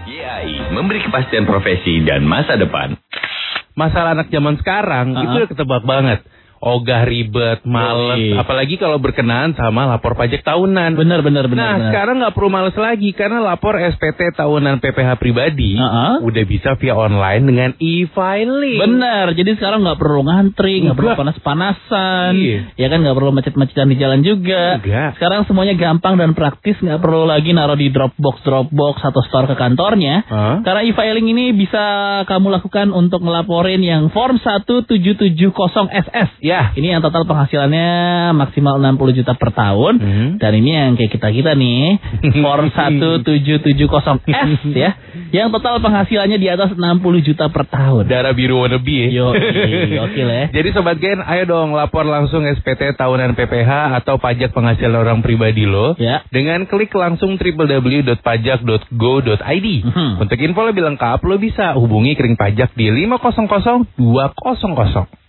YAI memberi kepastian profesi dan masa depan. Masalah anak zaman sekarang itu udah ketebak banget. Ogah, ribet, males, apalagi kalau berkenaan sama lapor pajak tahunan. Benar. Sekarang nggak perlu males lagi karena lapor SPT tahunan PPH pribadi udah bisa via online dengan e-filing. Benar, jadi sekarang nggak perlu ngantri, nggak perlu panas-panasan, ya kan, nggak perlu macet-macetan di jalan juga. Sekarang semuanya gampang dan praktis, nggak perlu lagi naruh di Dropbox atau store ke kantornya. Karena e-filing ini bisa kamu lakukan untuk ngelaporin yang Form 1770SS. Ya, ini yang total penghasilannya maksimal 60 juta per tahun. Dan ini yang kayak kita nih, Form 1770S ya, yang total penghasilannya di atas 60 juta per tahun. Darah biru wannabe ya. Oke lah. Jadi Sobat Gen, ayo dong lapor langsung SPT tahunan PPH atau pajak penghasilan orang pribadi lo dengan klik langsung www.pajak.go.id. Untuk info lebih lengkap lo bisa hubungi Kering Pajak di 500 200.